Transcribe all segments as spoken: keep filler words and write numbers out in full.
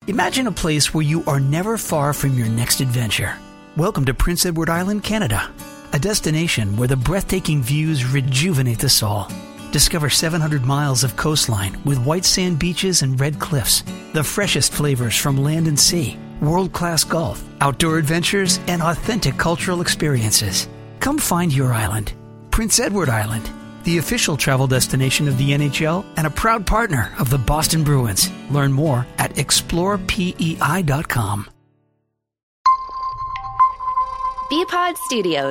Imagine a place where you are never far from your next adventure. Welcome to Prince Edward Island, Canada, a destination where the breathtaking views rejuvenate the soul. Discover seven hundred miles of coastline with white sand beaches and red cliffs, the freshest flavors from land and sea, world-class golf, outdoor adventures, and authentic cultural experiences. Come find your island. Prince Edward Island, the official travel destination of the N H L and a proud partner of the Boston Bruins. Learn more at explore P E I dot com. B-Pod Studios.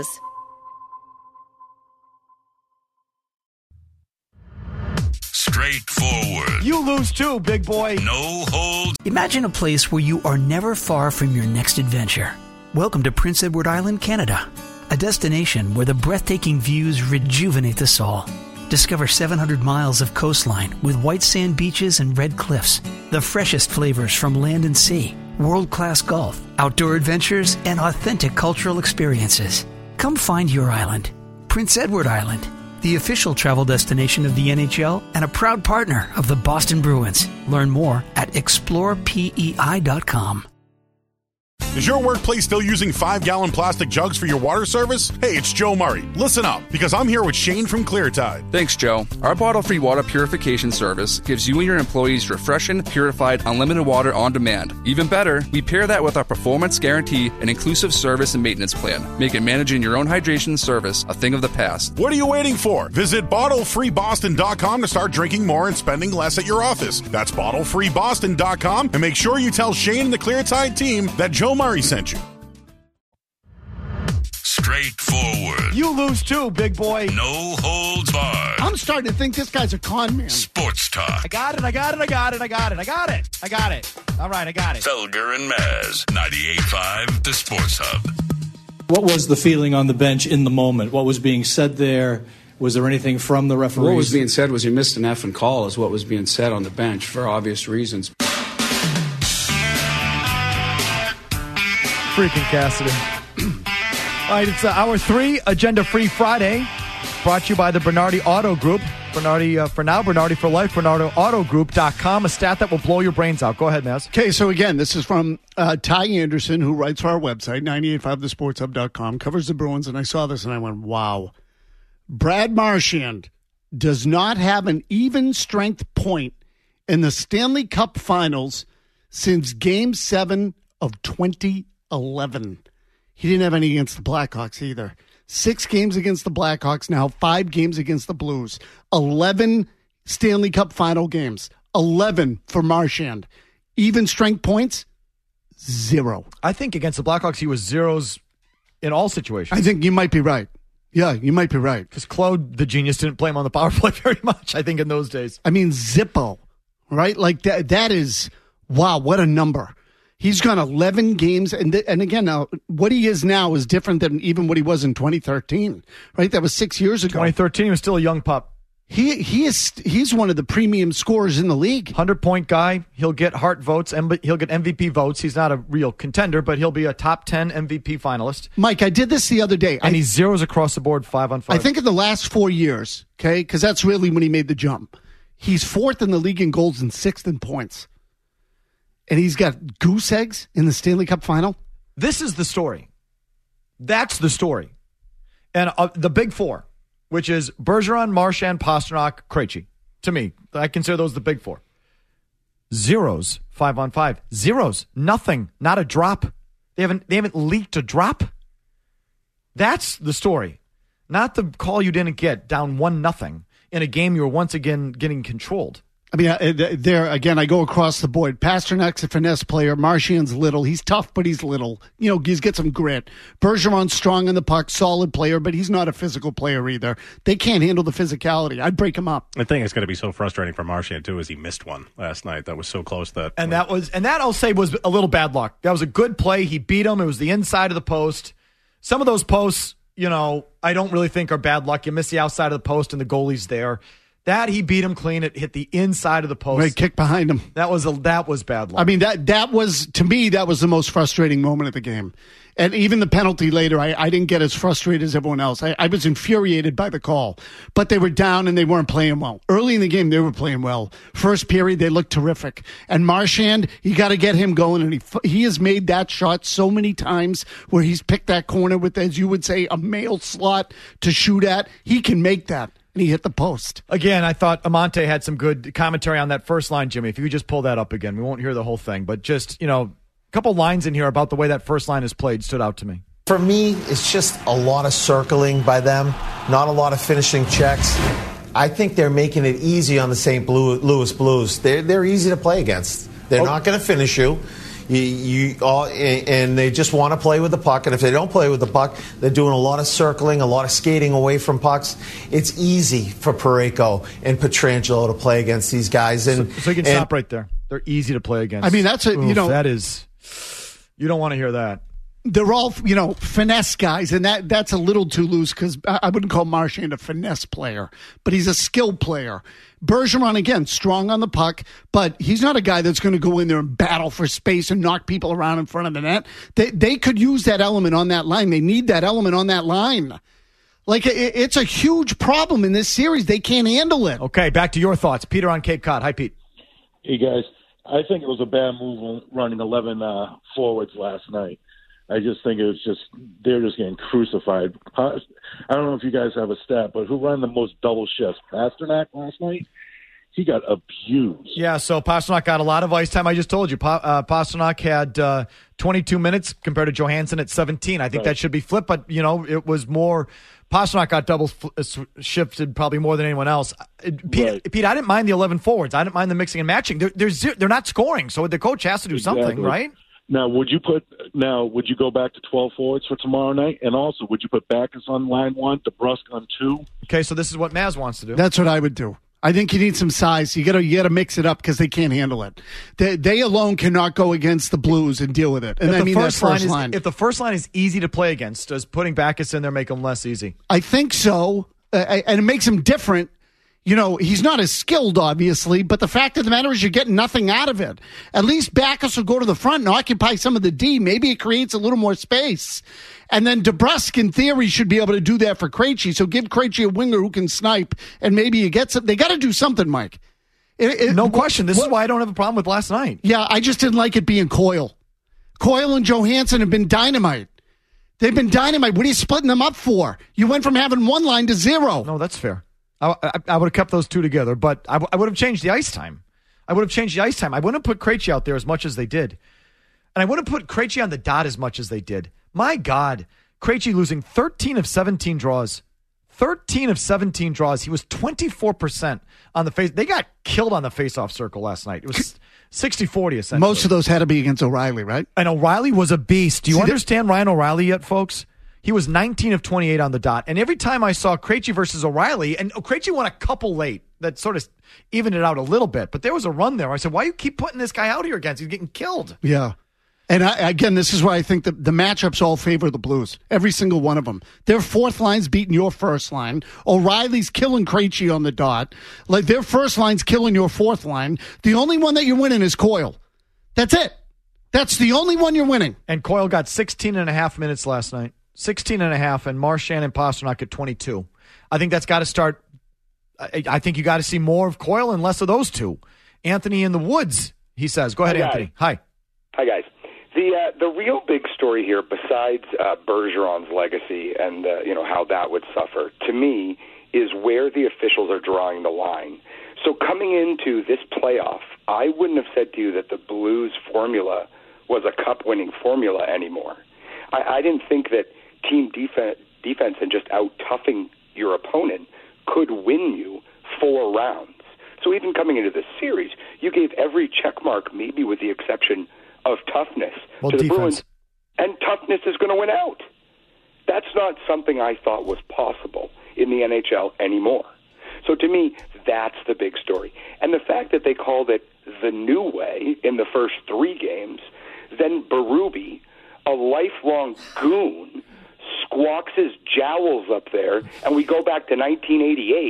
Straightforward. You lose too, big boy. No holds. Imagine a place where you are never far from your next adventure. Welcome to Prince Edward Island, Canada, a destination where the breathtaking views rejuvenate the soul. Discover seven hundred miles of coastline with white sand beaches and red cliffs, the freshest flavors from land and sea, world-class golf, outdoor adventures, and authentic cultural experiences. Come find your island. Prince Edward Island, the official travel destination of the N H L and a proud partner of the Boston Bruins. Learn more at explore P E I dot com. Is your workplace still using five-gallon plastic jugs for your water service? Hey, it's Joe Murray. Listen up, because I'm here with Shane from Cleartide. Thanks, Joe. Our bottle-free water purification service gives you and your employees refreshing, purified, unlimited water on demand. Even better, we pair that with our performance guarantee and inclusive service and maintenance plan, making managing your own hydration service a thing of the past. What are you waiting for? Visit bottle free boston dot com to start drinking more and spending less at your office. That's bottle free boston dot com, and make sure you tell Shane and the Cleartide team that Joe Murray sent you. Straightforward. You lose too, big boy. No holds barred. I'm starting to think this guy's a con man. Sports talk. I got it, I got it, I got it, I got it, I got it, I got it. All right, I got it. Felger and Maz, ninety-eight point five, the Sports Hub. What was the feeling on the bench in the moment? What was being said there? Was there anything from the referees? What was being said was you missed an effing call is what was being said on the bench for obvious reasons. Freaking Cassidy. All right, it's uh, hour three, Agenda Free Friday, brought to you by the Bernardi Auto Group. Bernardi uh, for now, Bernardi for life, Bernardo Auto Group dot com, a stat that will blow your brains out. Go ahead, Maz. Okay, so again, this is from uh, Ty Anderson, who writes for our website, ninety-eight point five the sports hub dot com, covers the Bruins, and I saw this and I went, wow. Brad Marchand does not have an even strength point in the Stanley Cup Finals since Game seven of twenty eleven. He didn't have any against the Blackhawks either. Six games against the Blackhawks now, five games against the Blues. eleven Stanley Cup final games. eleven for Marchand. Even strength points, zero. I think against the Blackhawks, he was zeros in all situations. I think you might be right. Yeah, you might be right. Because Claude, the genius, didn't play him on the power play very much, I think, in those days. I mean, Zippo, right? Like, that. that is, wow, what a number. He's gone eleven games, and th- and again, now what he is now is different than even what he was in twenty thirteen, right? That was six years ago. twenty thirteen, he was still a young pup. He he is he's one of the premium scorers in the league. one hundred point guy. He'll get Hart votes, and he'll get M V P votes. He's not a real contender, but he'll be a top ten M V P finalist. Mike, I did this the other day. And I, he zeros across the board, five on five. I think in the last four years, okay, because that's really when he made the jump. He's fourth in the league in goals and sixth in points. And he's got goose eggs in the Stanley Cup final. This is the story. That's the story. And uh, the big four, which is Bergeron, Marchand, Pastrnak, Krejci. To me, I consider those the big four. Zeros, five on five. Zeros, nothing, not a drop. They haven't, they haven't leaked a drop. That's the story. Not the call you didn't get down one nothing in a game you were once again getting controlled. I mean, there again, I go across the board. Pasternak's a finesse player. Marchand's little. He's tough, but he's little. You know, he's got some grit. Bergeron's strong in the puck, solid player, but he's not a physical player either. They can't handle the physicality. I'd break him up. I think it's going to be so frustrating for Marchand too, is he missed one last night. That was so close that, and that was, and that I'll say was a little bad luck. That was a good play. He beat him. It was the inside of the post. Some of those posts, you know, I don't really think are bad luck. You miss the outside of the post, and the goalie's there. That he beat him clean. It hit the inside of the post. Right, kick behind him. That was a that was bad luck. I mean, that that was, to me, that was the most frustrating moment of the game. And even the penalty later, I, I didn't get as frustrated as everyone else. I, I was infuriated by the call. But they were down and they weren't playing well. Early in the game, they were playing well. First period, they looked terrific. And Marchand, you got to get him going. And he he has made that shot so many times where he's picked that corner with, as you would say, a mail slot to shoot at. He can make that. And he hit the post. Again, I thought Amante had some good commentary on that first line, Jimmy. If you could just pull that up again. We won't hear the whole thing. But just, you know, a couple lines in here about the way that first line is played stood out to me. For me, it's just a lot of circling by them, not a lot of finishing checks. I think they're making it easy on the Saint Louis Blues. They're, they're easy to play against. They're oh. not going to finish you. You, you all, and they just want to play with the puck. And if they don't play with the puck, they're doing a lot of circling, a lot of skating away from pucks. It's easy for Parayko and Pietrangelo to play against these guys. And so, so you can and, stop right there. They're easy to play against. I mean, that's a Oof, you know that is. You don't want to hear that. They're all, you know, finesse guys, and that that's a little too loose because I wouldn't call Marchand a finesse player, but he's a skilled player. Bergeron, again, strong on the puck, but he's not a guy that's going to go in there and battle for space and knock people around in front of the net. They they could use that element on that line. They need that element on that line. Like, it, it's a huge problem in this series. They can't handle it. Okay, back to your thoughts. Peter on Cape Cod. Hi, Pete. Hey, guys. I think it was a bad move running eleven uh, forwards last night. I just think it was just, they're just getting crucified. I don't know if you guys have a stat, but who ran the most double shifts? Pasternak last night? He got abused. Yeah, so Pasternak got a lot of ice time. I just told you, pa- uh, Pasternak had uh, twenty-two minutes compared to Johansson at seventeen. I think right. that should be flipped, but, you know, it was more, Pasternak got double f- shifted probably more than anyone else. Pete, right. Pete, I didn't mind the eleven forwards. I didn't mind the mixing and matching. They're, they're, zero, they're not scoring, so the coach has to do exactly. something, right? Now, would you put now? Would you go back to twelve forwards for tomorrow night? And also, would you put Backus on line one, DeBrusk on two? Okay, so this is what Maz wants to do. That's what I would do. I think you need some size. You got to you got to mix it up because they can't handle it. They, they alone cannot go against the Blues and deal with it. And if I mean first that first line, line. Is, if the first line is easy to play against, does putting Backus in there make them less easy? I think so, uh, and it makes him different. You know, he's not as skilled, obviously, but the fact of the matter is you're getting nothing out of it. At least Backus will go to the front and occupy some of the D. Maybe it creates a little more space. And then DeBrusk, in theory, should be able to do that for Krejci. So give Krejci a winger who can snipe, and maybe you get some. They got to do something, Mike. It, it, no question. This what, is why I don't have a problem with last night. Yeah, I just didn't like it being Coyle. Coyle and Johansson have been dynamite. They've been dynamite. What are you splitting them up for? You went from having one line to zero. No, that's fair. I, I, I would have kept those two together, but I, w- I would have changed the ice time. I would have changed the ice time. I wouldn't have put Krejci out there as much as they did. And I wouldn't have put Krejci on the dot as much as they did. My God, Krejci losing thirteen of seventeen draws. thirteen of seventeen draws. He was twenty-four percent on the face. They got killed on the face-off circle last night. It was sixty forty essentially. Most of those had to be against O'Reilly, right? And O'Reilly was a beast. Do you See, understand Ryan O'Reilly yet, folks? He was nineteen of twenty-eight on the dot. And every time I saw Krejci versus O'Reilly, and Krejci won a couple late that sort of evened it out a little bit, but there was a run there. I said, why do you keep putting this guy out here against? He's getting killed. Yeah. And I, again, this is why I think the, the matchups all favor the Blues. Every single one of them. Their fourth line's beating your first line. O'Reilly's killing Krejci on the dot. Like their first line's killing your fourth line. The only one that you're winning is Coyle. That's it. That's the only one you're winning. And Coyle got sixteen and a half minutes last night. sixteen and a half, and Marchand and Pasternak at twenty-two. I think that's got to start. I, I think you got to see more of Coyle and less of those two. Anthony in the woods, he says. Go ahead, Hi, Anthony. Hi. Hi, guys. The uh, the real big story here, besides uh, Bergeron's legacy and uh, you know how that would suffer, to me, is where the officials are drawing the line. So coming into this playoff, I wouldn't have said to you that the Blues formula was a cup-winning formula anymore. I, I didn't think that team defense, defense and just out-toughing your opponent could win you four rounds. So even coming into this series, you gave every check mark, maybe with the exception of toughness, well, to the defense. Bruins, and toughness is going to win out. That's not something I thought was possible in the N H L anymore. So to me, that's the big story. And the fact that they called it the new way in the first three games, then Berube, a lifelong goon, squawks his jowls up there, and we go back to nineteen eighty-eight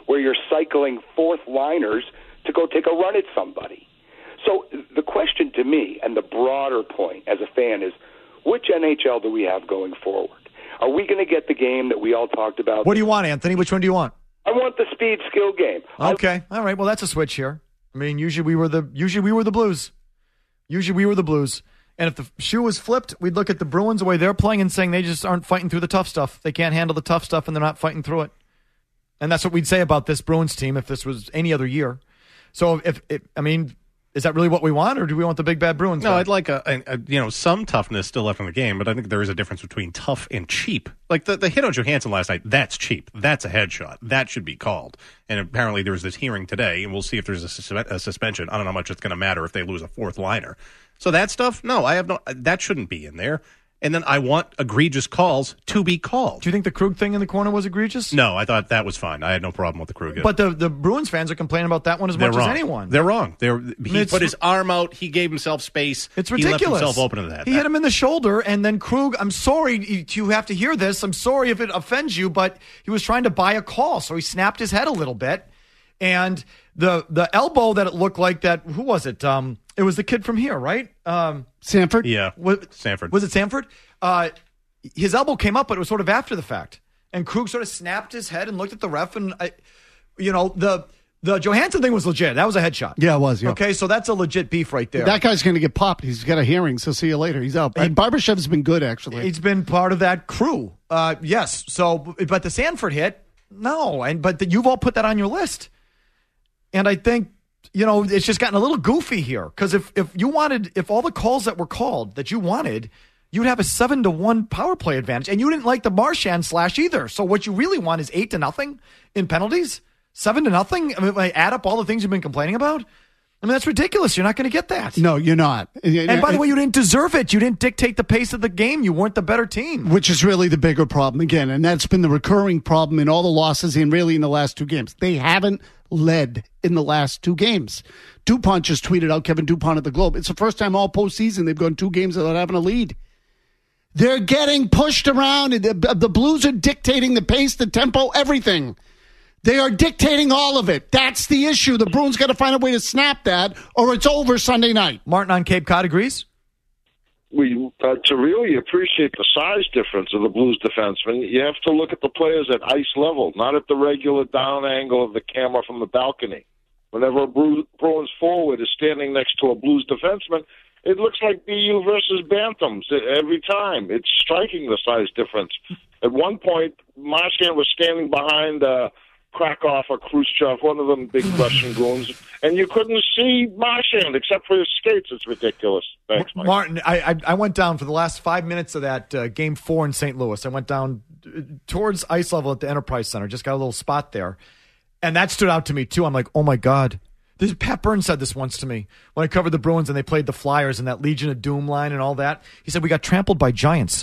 where you're cycling fourth liners to go take a run at somebody. So the question to me, and the broader point as a fan, is which N H L do we have going forward? Are we going to get the game that we all talked about? What do you want, Anthony? Which one do you want? I want the speed skill game. Okay, all right. Well, that's a switch here. I mean, usually we were the usually we were the Blues. Usually we were the Blues. And if the shoe was flipped, we'd look at the Bruins the way they're playing and saying they just aren't fighting through the tough stuff. They can't handle the tough stuff, and they're not fighting through it. And that's what we'd say about this Bruins team if this was any other year. So, if, if I mean, is that really what we want, or do we want the big bad Bruins? No, guy? I'd like a, a, a you know some toughness still left in the game, but I think there is a difference between tough and cheap. Like the, the hit on Johansson last night, that's cheap. That's a headshot. That should be called. And apparently there was this hearing today, and we'll see if there's a, sus- a suspension. I don't know how much it's going to matter if they lose a fourth liner. So that stuff, no, I have no. That shouldn't be in there. And then I want egregious calls to be called. Do you think the Krug thing in the corner was egregious? No, I thought that was fine. I had no problem with the Krug. But the, the Bruins fans are complaining about that one as They're much wrong. as anyone. They're wrong. They're, he It's- put his arm out. He gave himself space. It's He ridiculous. left himself open to that. He hit him in the shoulder, and then Krug, I'm sorry you- you have to hear this. I'm sorry if it offends you, but he was trying to buy a call, so he snapped his head a little bit. And the the elbow that it looked like that, who was it? Um, it was the kid from here, right? Um, Sanford? Yeah, was, Sanford. Was it Sanford? Uh, his elbow came up, but it was sort of after the fact. And Krug sort of snapped his head and looked at the ref, and, I, you know, the the Johansson thing was legit. That was a headshot. Yeah, it was, yeah. Okay, so that's a legit beef right there. That guy's going to get popped. He's got a hearing, so see you later. He's out. And Barbashev's been good, actually. He's been part of that crew. Uh, yes. So, but the Sanford hit, no. And but the, you've all put that on your list, and I think you know it's just gotten a little goofy here because if if you wanted, if all the calls that were called that you wanted, you'd have a seven to one power play advantage, and you didn't like the Marchand slash either. So what you really want is eight to nothing in penalties, seven to nothing. I mean, if I add up all the things you've been complaining about. I mean, that's ridiculous. You're not going to get that. No, you're not. And by the way, you didn't deserve it. You didn't dictate the pace of the game. You weren't the better team. Which is really the bigger problem again. And that's been the recurring problem in all the losses and really in the last two games. They haven't led in the last two games. DuPont just tweeted out, Kevin DuPont at the Globe. It's the first time all postseason they've gone two games without having a lead. They're getting pushed around. The, the Blues are dictating the pace, the tempo, everything. They are dictating all of it. That's the issue. The Bruins got to find a way to snap that, or it's over Sunday night. Martin on Cape Cod agrees. We uh, to really appreciate the size difference of the Blues defensemen, you have to look at the players at ice level, not at the regular down angle of the camera from the balcony. Whenever a Bru- Bruins forward is standing next to a Blues defenseman, it looks like B U versus Bantams every time. It's striking the size difference. At one point, Marchand was standing behind uh, Krakow or Khrushchev, one of them big Russian goons, and you couldn't see Marchand except for his skates. It's ridiculous. Thanks, Mike. Martin, I, I I went down for the last five minutes of that uh, game four in Saint Louis. I went down uh, towards ice level at the Enterprise Center, just got a little spot there, and that stood out to me too. I'm like, oh my God. This, Pat Burns said this once to me when I covered the Bruins and they played the Flyers and that Legion of Doom line and all that. He said, we got trampled by giants.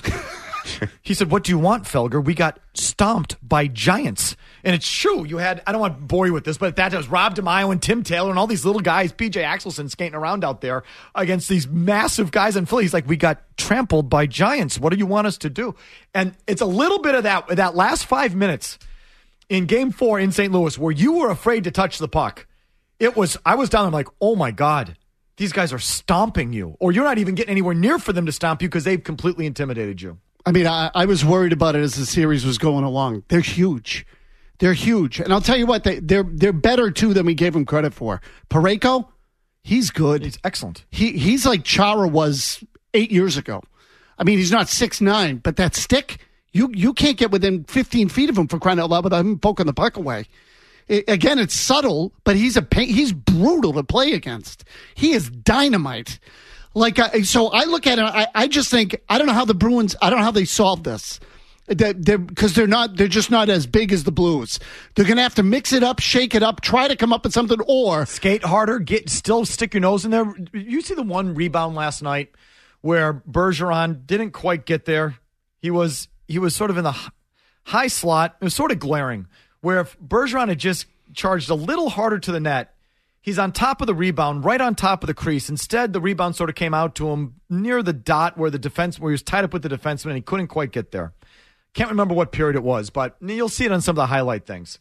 He said, what do you want, Felger? We got stomped by giants. And it's true. You had, I don't want to bore you with this, but that was Rob DeMaio and Tim Taylor and all these little guys, P J Axelson skating around out there against these massive guys in Philly. He's like, we got trampled by giants. What do you want us to do? And it's a little bit of that, that last five minutes in game four in Saint Louis where you were afraid to touch the puck. It was, I was down there like, oh my God, these guys are stomping you. Or you're not even getting anywhere near for them to stomp you because they've completely intimidated you. I mean, I, I was worried about it as the series was going along. They're huge. They're huge. And I'll tell you what, they, they're they're better, too, than we gave them credit for. Parayko, he's good. He's excellent. He He's like Chara was eight years ago. I mean, he's not six nine, but that stick, you you can't get within fifteen feet of him for crying out loud without him poking the puck away. It, again, it's subtle, but he's a pain, he's brutal to play against. He is dynamite. Like, uh, so I look at it, I, I just think, I don't know how the Bruins, I don't know how they solve this. They're, they're, because they're not, they're just not as big as the Blues. They're going to have to mix it up, shake it up, try to come up with something, or skate harder, get still stick your nose in there. You see the one rebound last night where Bergeron didn't quite get there. He was, he was sort of in the high slot. It was sort of glaring where if Bergeron had just charged a little harder to the net, he's on top of the rebound, right on top of the crease. Instead, the rebound sort of came out to him near the dot where the defense, where he was tied up with the defenseman and he couldn't quite get there. Can't remember what period it was, but you'll see it on some of the highlight things.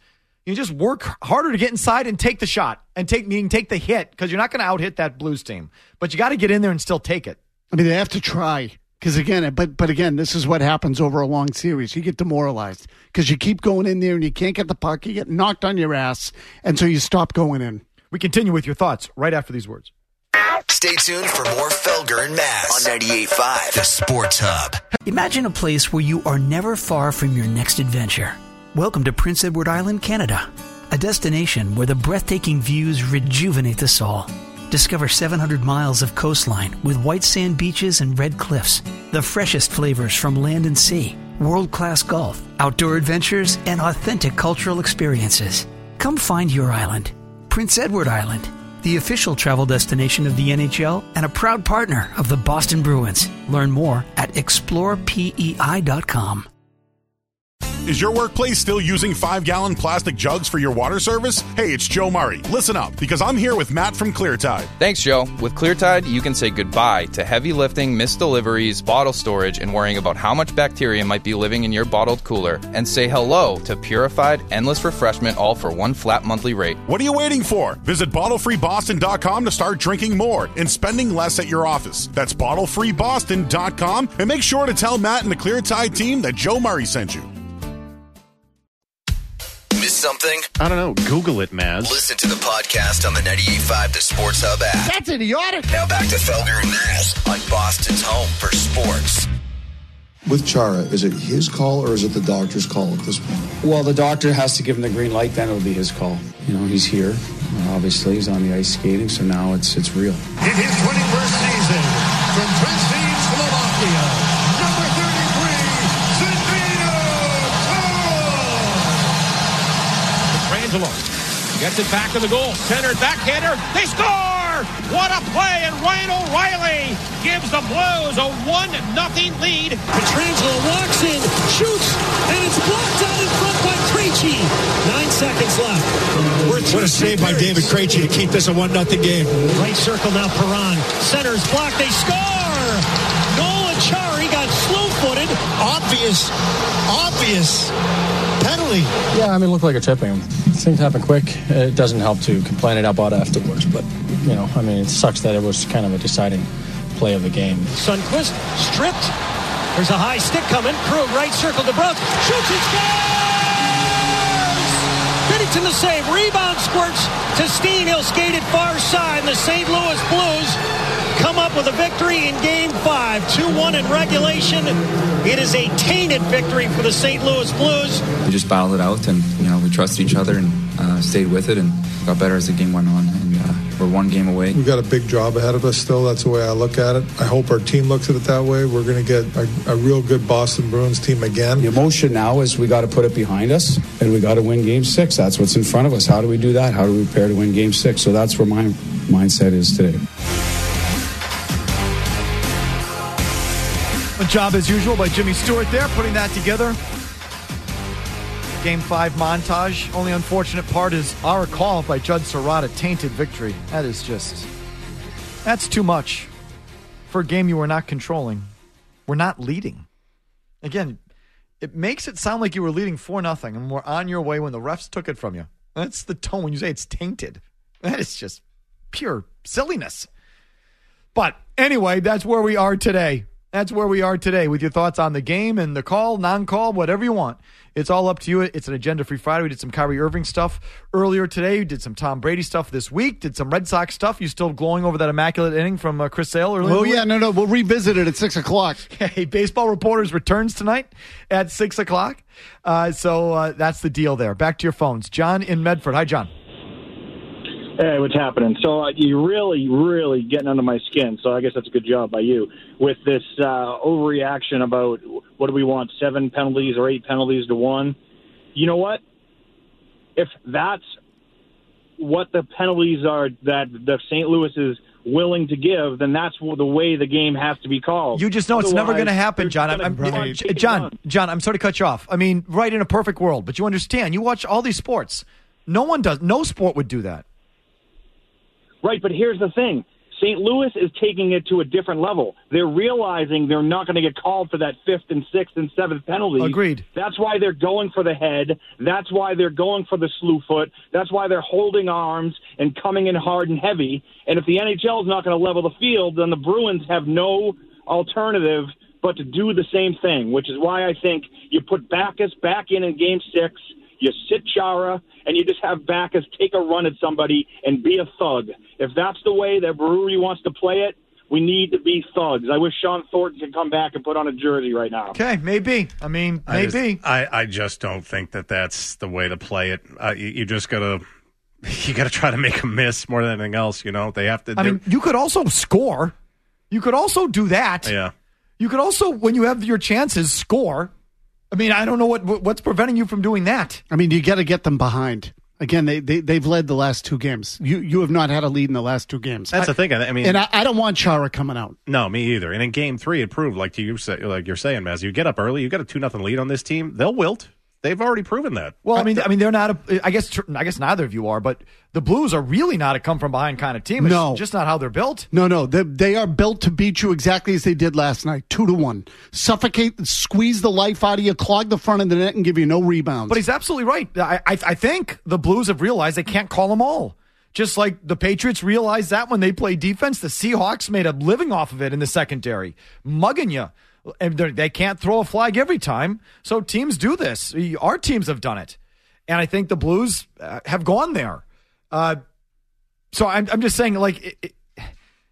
You just work harder to get inside and take the shot and take meaning take the hit because you're not going to out hit that Blues team. But you got to get in there and still take it. I mean, they have to try because again, but but again, this is what happens over a long series. You get demoralized because you keep going in there and you can't get the puck. You get knocked on your ass, and so you stop going in. We continue with your thoughts right after these words. Stay tuned for more Felger and Mazz on ninety-eight point five, The Sports Hub. Imagine a place where you are never far from your next adventure. Welcome to Prince Edward Island, Canada, a destination where the breathtaking views rejuvenate the soul. Discover seven hundred miles of coastline with white sand beaches and red cliffs, the freshest flavors from land and sea, world-class golf, outdoor adventures, and authentic cultural experiences. Come find your island. Prince Edward Island, the official travel destination of the N H L and a proud partner of the Boston Bruins. Learn more at explore P E I dot com. Is your workplace still using five-gallon plastic jugs for your water service? Hey, it's Joe Murray. Listen up, because I'm here with Matt from ClearTide. Thanks, Joe. With ClearTide, you can say goodbye to heavy lifting, missed deliveries, bottle storage, and worrying about how much bacteria might be living in your bottled cooler, and say hello to purified, endless refreshment, all for one flat monthly rate. What are you waiting for? Visit bottle free boston dot com to start drinking more and spending less at your office. That's bottle free boston dot com, and make sure to tell Matt and the ClearTide team that Joe Murray sent you. Miss something? I don't know. Google it, Maz. Listen to the podcast on the ninety-eight point five The Sports Hub app. That's idiotic. Now back to Felger and Mazz on Boston's home for sports. With Chara, is it his call or is it the doctor's call at this point? Well, the doctor has to give him the green light, then it'll be his call. You know, he's here. Obviously, he's on the ice skating, so now it's it's real. In his twenty-first season, from Trenčín, Slovakia, number thirty-three, Zdeno Chara. Petrangelo gets it back to the goal. Centered backhander. They score! What a play! And Ryan O'Reilly gives the Blues a one nothing lead. Petrangelo walks in, shoots, and it's blocked out in front by Krejci. Nine seconds left. What a save by David Krejci to keep this a one nothing game. Right circle now, Perron. Center's blocked. They score! Nolan Chari got slow-footed. Obvious, obvious penalty. Yeah, I mean, it looked like a tipping. Things happen quick. It doesn't help to complain it about afterwards, but, you know, I mean, it sucks that it was kind of a deciding play of the game. Sundqvist stripped. There's a high stick coming. Krug right circle to Brooks. Shoots and scores! Binnington the save. Rebound squirts to Steen. He'll skate it far side. The Saint Louis Blues come up with a victory in Game five. two one in regulation. It is a tainted victory for the Saint Louis Blues. We just battled it out, and you know we trusted each other and uh, stayed with it and got better as the game went on. And uh, we're one game away. We've got a big job ahead of us still. That's the way I look at it. I hope our team looks at it that way. We're going to get a, a real good Boston Bruins team again. The emotion now is we got to put it behind us, and we got to win Game six. That's what's in front of us. How do we do that? How do we prepare to win Game six? So that's where my mindset is today. A job as usual by Jimmy Stewart there, putting that together. Game five montage. Only unfortunate part is our call by Judd Serrata, tainted victory. That is just, that's too much for a game you were not controlling. We're not leading. Again, it makes it sound like you were leading four nothing and were on your way when the refs took it from you. That's the tone when you say it's tainted. That is just pure silliness. But anyway, that's where we are today. That's where we are today with your thoughts on the game and the call, non-call, whatever you want. It's all up to you. It's an agenda-free Friday. We did some Kyrie Irving stuff earlier today. We did some Tom Brady stuff this week. Did some Red Sox stuff. You still glowing over that immaculate inning from uh, Chris Sale earlier? Oh, yeah, no, no. We'll revisit it at six o'clock. Hey, Baseball Reporters returns tonight at six o'clock. Uh, so uh, that's the deal there. Back to your phones. John in Medford. Hi, John. Hey, what's happening? So uh, you're really, really getting under my skin, so I guess that's a good job by you, with this uh, overreaction about what do we want, seven penalties or eight penalties to one. You know what? If that's what the penalties are that the Saint Louis is willing to give, then that's the way the game has to be called. You just know it's Otherwise, never going to happen, John. I'm, I'm, right. John, John, I'm sorry to cut you off. I mean, right, in a perfect world, but you understand. You watch all these sports. No one does. No sport would do that. Right, but here's the thing. Saint Louis is taking it to a different level. They're realizing they're not going to get called for that fifth and sixth and seventh penalty. Agreed. That's why they're going for the head. That's why they're going for the slew foot. That's why they're holding arms and coming in hard and heavy. And if the N H L is not going to level the field, then the Bruins have no alternative but to do the same thing, which is why I think you put Backus back in in Game six, you sit Chara, and you just have Backus take a run at somebody and be a thug. If that's the way that Brewery wants to play it, we need to be thugs. I wish Sean Thornton could come back and put on a jersey right now. Okay, maybe. I mean, I maybe. just, I, I just don't think that that's the way to play it. Uh, you, you just got to you got to try to make them miss more than anything else, you know? They have to. I mean, you could also score. You could also do that. Yeah. You could also, when you have your chances, score. I mean, I don't know what what's preventing you from doing that. I mean, you got to get them behind. Again, they, they, they've led the last two games. You you have not had a lead in the last two games. That's I, the thing. I mean, and I, I don't want Chara coming out. No, me either. And in game three, it proved, like you say, like you're saying, Maz, you get up early, you got a two nothing lead on this team, they'll wilt. They've already proven that. Well, I mean, I mean, they're not. A, I guess, I guess neither of you are. But the Blues are really not a come from behind kind of team. It's No. just not how they're built. No, no, they, they are built to beat you exactly as they did last night, two to one. Suffocate, squeeze the life out of you, clog the front of the net, and give you no rebounds. But he's absolutely right. I, I, I think the Blues have realized they can't call them all. Just like the Patriots realized that when they played defense, the Seahawks made a living off of it in the secondary, mugging you. And they can't throw a flag every time. So teams do this. Our teams have done it. And I think the Blues uh, have gone there. Uh, so I'm, I'm just saying, like, it, it,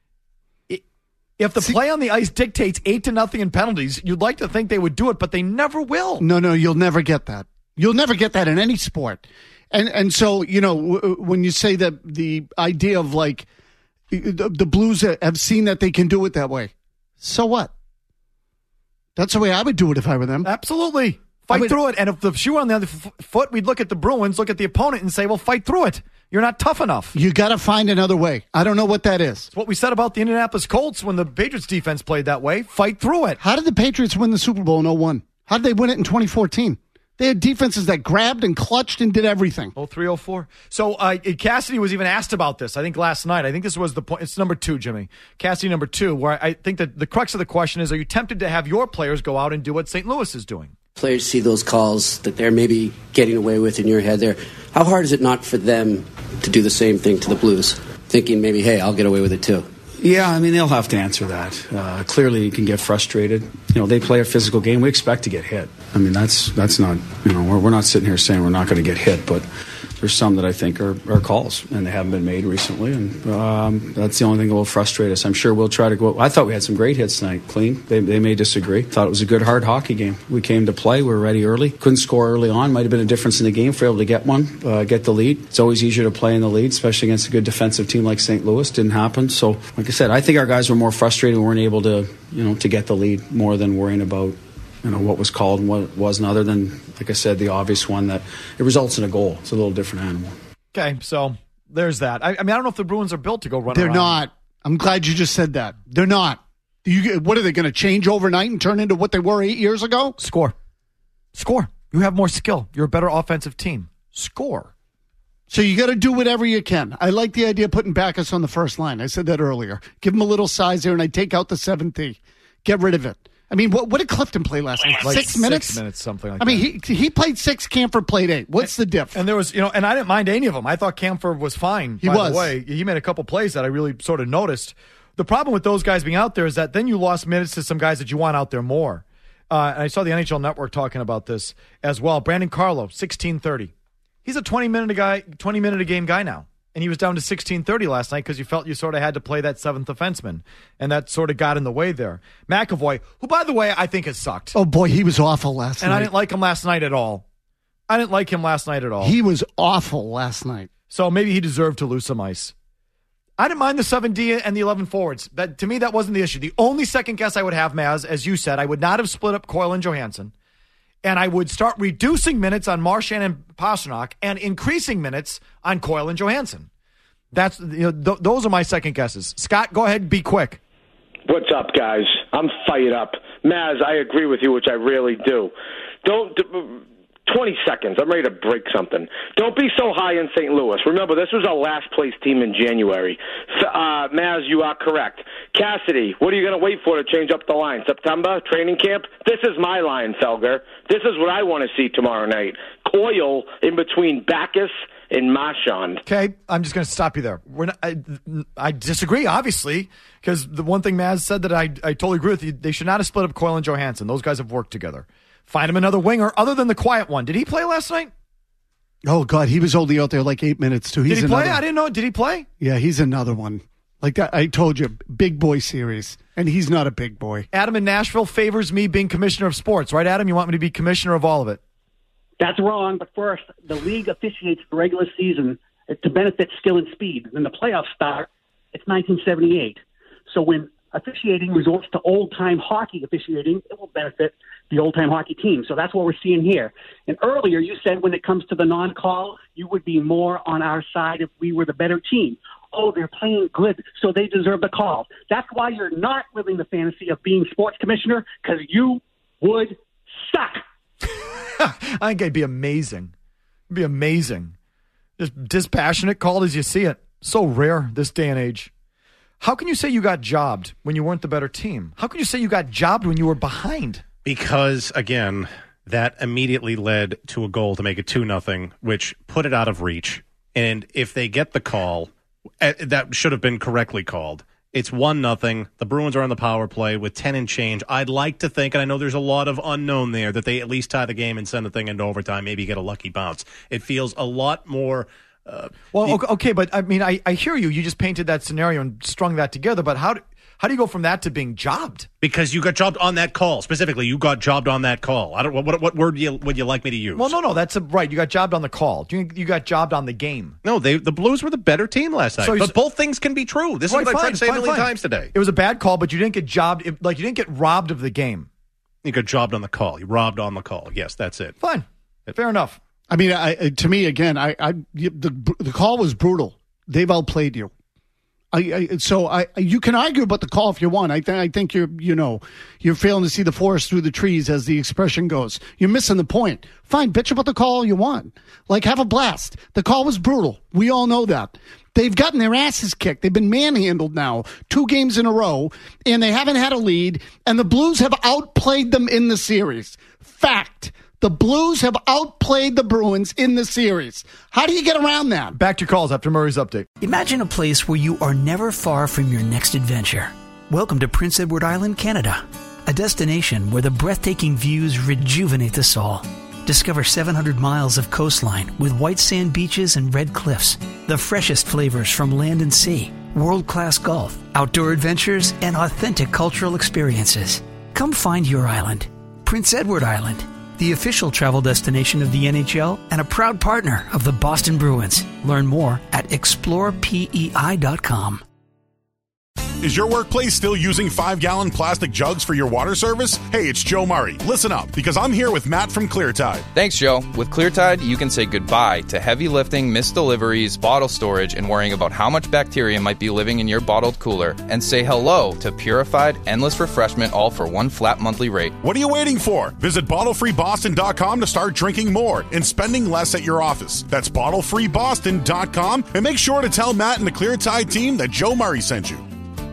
it, if the See, play on the ice dictates eight to nothing in penalties, you'd like to think they would do it, but they never will. No, no, you'll never get that. You'll never get that in any sport. And and so, you know, w- when you say that the idea of, like, the, the Blues have seen that they can do it that way, so what? That's the way I would do it if I were them. Absolutely. Fight would, through it. And if the shoe on the other f- foot, we'd look at the Bruins, look at the opponent, and say, well, fight through it. You're not tough enough. You got to find another way. I don't know what that is. It's what we said about the Indianapolis Colts when the Patriots defense played that way. Fight through it. How did the Patriots win the Super Bowl in oh one? How did they win it in twenty fourteen? They had defenses that grabbed and clutched and did everything. oh three oh four. So uh, Cassidy was even asked about this, I think, last night. I think this was the point. It's number two, Jimmy. Cassidy number two, where I think that the crux of the question is, are you tempted to have your players go out and do what Saint Louis is doing? Players see those calls that they're maybe getting away with in your head there. How hard is it not for them to do the same thing to the Blues, thinking maybe, hey, I'll get away with it too? Yeah, I mean, they'll have to answer that. Uh, clearly, you can get frustrated. You know, they play a physical game. We expect to get hit. I mean, that's that's not, you know, we're, we're not sitting here saying we're not going to get hit, but there's some that I think are, are calls, and they haven't been made recently, and um, that's the only thing that will frustrate us. I'm sure we'll try to go. I thought we had some great hits tonight, clean. They, they may disagree. Thought it was a good, hard hockey game. We came to play. We were ready early. Couldn't score early on. Might have been a difference in the game if we were able to get one, uh, get the lead. It's always easier to play in the lead, especially against a good defensive team like Saint Louis. Didn't happen. So, like I said, I think our guys were more frustrated and weren't able to, you know, to get the lead more than worrying about, you know, what was called and what wasn't, other than, like I said, the obvious one that it results in a goal. It's a little different animal. Okay, so there's that. I, I mean, I don't know if the Bruins are built to go run They're around. not. I'm glad you just said that. They're not. You, what are they going to change overnight and turn into what they were eight years ago? Score. Score. You have more skill. You're a better offensive team. Score. So you got to do whatever you can. I like the idea of putting Backus on the first line. I said that earlier. Give him a little size there, and I take out the seventh D. Get rid of it. I mean, what, what did Clifton play last night? Like six minutes? Six minutes, something like I that. I mean, he he played six, Camphor played eight. What's the diff? And there was, you know, and I didn't mind any of them. I thought Camphor was fine. He by was. the way. He made a couple plays that I really sort of noticed. The problem with those guys being out there is that then you lost minutes to some guys that you want out there more. Uh, and I saw the N H L Network talking about this as well. Brandon Carlo, sixteen thirty. He's a twenty minute a guy, twenty minute a game guy now. And he was down to sixteen thirty last night because you felt you sort of had to play that seventh defenseman. And that sort of got in the way there. McAvoy, who, by the way, I think has sucked. Oh, boy, he was awful last and night. And I didn't like him last night at all. I didn't like him last night at all. He was awful last night. So maybe he deserved to lose some ice. I didn't mind the seven D and the eleven forwards. That, to me, that wasn't the issue. The only second guess I would have, Maz, as you said, I would not have split up Coyle and Johansson. And I would start reducing minutes on Marchand and Pastrnak and increasing minutes on Coyle and Johansson. That's you know, th- those are my second guesses. Scott, go ahead, be quick. What's up, guys? I'm fired up. Maz, I agree with you, which I really do. Don't twenty seconds. I'm ready to break something. Don't be so high in Saint Louis. Remember, this was our last place team in January. Uh, Maz, you are correct. Cassidy, what are you going to wait for to change up the line? September, training camp? This is my line, Felger. This is what I want to see tomorrow night. Coil in between Bacchus and Marchand. Okay, I'm just going to stop you there. We're not, I, I disagree, obviously, because the one thing Maz said that I, I totally agree with you, they should not have split up Coyle and Johansson. Those guys have worked together. Find him another winger other than the quiet one. Did he play last night? Oh, God, he was only out there like eight minutes, too. He's Did he play? another, I didn't know. Did he play? Yeah, he's another one. Like that, I told you, big boy series, and he's not a big boy. Adam in Nashville favors me being commissioner of sports, right, Adam? You want me to be commissioner of all of it? That's wrong, but first, the league officiates the regular season to benefit skill and speed. When the playoffs start, it's nineteen seventy-eight. So when officiating resorts to old-time hockey officiating, it will benefit the old-time hockey team. So that's what we're seeing here. And earlier you said when it comes to the non-call, you would be more on our side if we were the better team. Oh, they're playing good, so they deserve the call. That's why you're not living the fantasy of being sports commissioner, because you would suck. I think it'd be amazing. It'd be amazing. Just dispassionate call as you see it. So rare this day and age. How can you say you got jobbed when you weren't the better team? How can you say you got jobbed when you were behind? Because, again, that immediately led to a goal to make it two nothing, which put it out of reach. And if they get the call, that should have been correctly called. It's one nothing. The Bruins are on the power play with ten and change. I'd like to think, and I know there's a lot of unknown there, that they at least tie the game and send the thing into overtime, maybe get a lucky bounce. It feels a lot more... Uh, well, okay, okay, but I mean, I, I hear you. You just painted that scenario and strung that together, but how do, how do you go from that to being jobbed? Because you got jobbed on that call. Specifically, you got jobbed on that call. I don't. What what word you, would you like me to use? Well, no, no, that's a, right. You got jobbed on the call. You, you got jobbed on the game. No, they the Blues were the better team last night. So but both things can be true. This right, is what fine, I tried to say fine, a million fine. times today. It was a bad call, but you didn't get jobbed. Like, you didn't get robbed of the game. You got jobbed on the call. You robbed on the call. Yes, that's it. Fine. Fair enough. I mean, I, to me, again, I, I the the call was brutal. They've outplayed you. I, I so I you can argue about the call if you want. I think I think you're you know you're failing to see the forest through the trees, as the expression goes. You're missing the point. Fine, bitch about the call all you want. Like, have a blast. The call was brutal. We all know that. They've gotten their asses kicked. They've been manhandled now two games in a row, and they haven't had a lead. And the Blues have outplayed them in the series. Fact. The Blues have outplayed the Bruins in the series. How do you get around that? Back to your calls after Murray's update. Imagine a place where you are never far from your next adventure. Welcome to Prince Edward Island, Canada, a destination where the breathtaking views rejuvenate the soul. Discover seven hundred miles of coastline with white sand beaches and red cliffs, the freshest flavors from land and sea, world-class golf, outdoor adventures, and authentic cultural experiences. Come find your island. Prince Edward Island, the official travel destination of the N H L and a proud partner of the Boston Bruins. Learn more at explore P E I dot com. Is your workplace still using five-gallon plastic jugs for your water service? Hey, it's Joe Murray. Listen up, because I'm here with Matt from ClearTide. Thanks, Joe. With ClearTide, you can say goodbye to heavy lifting, missed deliveries, bottle storage, and worrying about how much bacteria might be living in your bottled cooler, and say hello to purified, endless refreshment, all for one flat monthly rate. What are you waiting for? Visit bottle free boston dot com to start drinking more and spending less at your office. That's bottle free boston dot com, and make sure to tell Matt and the ClearTide team that Joe Murray sent you.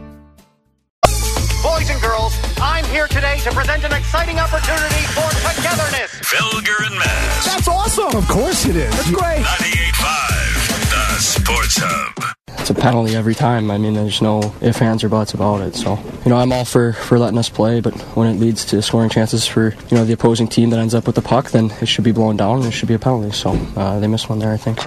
Boys and girls, I'm here today to present an exciting opportunity for togetherness. Felger and Maz. That's awesome. Of course it is. That's great. ninety-eight point five, the Sports Hub. It's a penalty every time. I mean, there's no ifs, ands, or buts about it. So, you know, I'm all for, for letting us play, but when it leads to scoring chances for, you know, the opposing team that ends up with the puck, then it should be blown down and it should be a penalty. So uh, they missed one there, I think.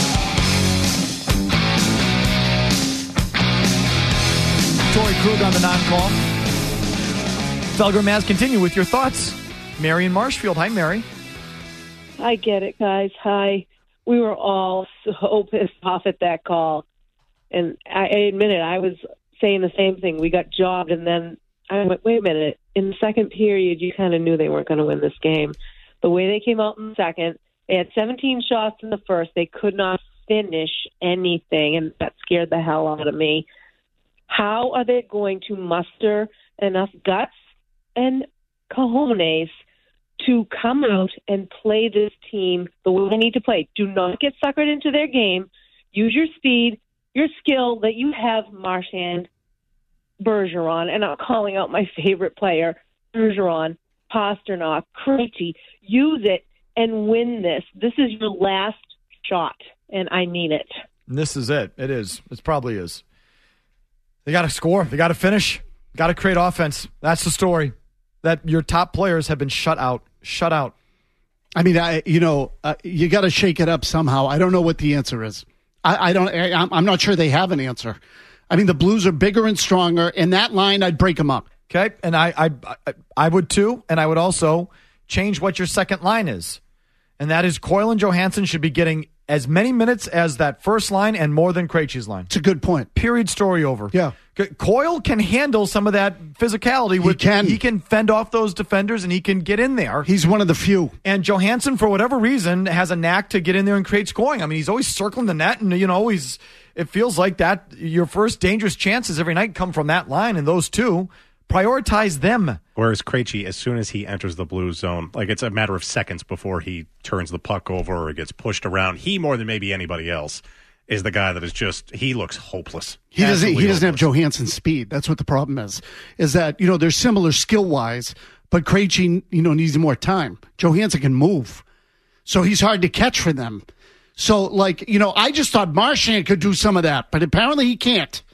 Torrey Krug on the non-call. Felger and Maz, continue with your thoughts. Mary in Marshfield. Hi, Mary. I get it, guys. Hi. We were all so pissed off at that call. And I, I admit it, I was saying the same thing. We got jobbed, and then I went, wait a minute. In the second period, you kind of knew they weren't going to win this game. The way they came out in the second, they had seventeen shots in the first. They could not finish anything, and that scared the hell out of me. How are they going to muster enough guts and cojones to come out and play this team the way they need to play. Do not get suckered into their game. Use your speed, your skill that you have, Marchand, Bergeron, and I'm calling out my favorite player, Bergeron, Pasternak, Krejci. Use it and win this. This is your last shot, and I mean it. And this is it. It is. It probably is. They got to score. They got to finish. Got to create offense. That's the story. That your top players have been shut out. Shut out. I mean, I you know, uh, you got to shake it up somehow. I don't know what the answer is. I, I don't. I, I'm not sure they have an answer. I mean, the Blues are bigger and stronger. In that line, I'd break them up. Okay, and I, I, I, I would too, and I would also change what your second line is, and that is Coyle and Johansson should be getting as many minutes as that first line and more than Krejci's line. It's a good point. Period. Story over. Yeah. Coyle can handle some of that physicality. With, he can. He can fend off those defenders, and he can get in there. He's one of the few. And Johansson, for whatever reason, has a knack to get in there and create scoring. I mean, he's always circling the net, and, you know, he's, it feels like that your first dangerous chances every night come from that line, and those two, prioritize them. Whereas Krejci, as soon as he enters the blue zone, like it's a matter of seconds before he turns the puck over or gets pushed around. He, more than maybe anybody else, is the guy that is just, he looks hopeless. He doesn't Absolutely He doesn't hopeless. have Johansson's speed. That's what the problem is, is that, you know, they're similar skill-wise, but Krejci, you know, needs more time. Johansson can move, so he's hard to catch for them. So, like, you know, I just thought Marchand could do some of that, but apparently he can't.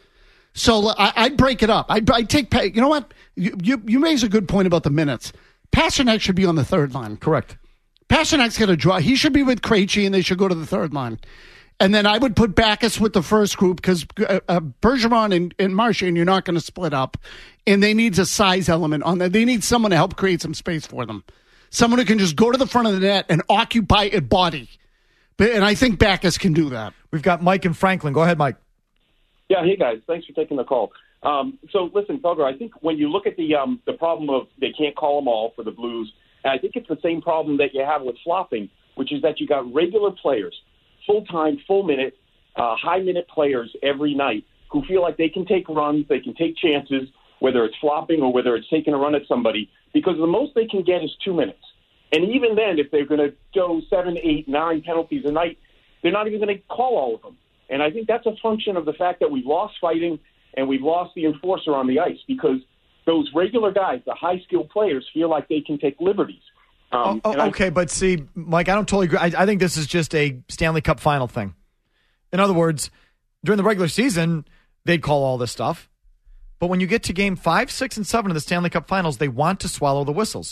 So I, I'd break it up. I'd, I'd take, you know what? You, you you raise a good point about the minutes. Pasternak should be on the third line. Correct. Pasternak's got to draw. He should be with Krejci, and they should go to the third line. And then I would put Backes with the first group because uh, uh, Bergeron and, and Marchand, you're not going to split up. And they need a size element on that. They need someone to help create some space for them. Someone who can just go to the front of the net and occupy a body. But, and I think Backes can do that. We've got Mike and Franklin. Go ahead, Mike. Yeah, hey guys, thanks for taking the call. Um, so listen, Felger, I think when you look at the um, the problem of they can't call them all for the Blues, and I think it's the same problem that you have with flopping, which is that you got regular players, full time, full minute, uh, high minute players every night who feel like they can take runs, they can take chances, whether it's flopping or whether it's taking a run at somebody, because the most they can get is two minutes. And even then, if they're going to go seven, eight, nine penalties a night, they're not even going to call all of them. And I think that's a function of the fact that we've lost fighting and we've lost the enforcer on the ice because those regular guys, the high-skilled players, feel like they can take liberties. Um, oh, oh, okay, I, but see, Mike, I don't totally agree. I, I think this is just a Stanley Cup final thing. In other words, during the regular season, they'd call all this stuff. But when you get to game five, six, and seven of the Stanley Cup finals, they want to swallow the whistles.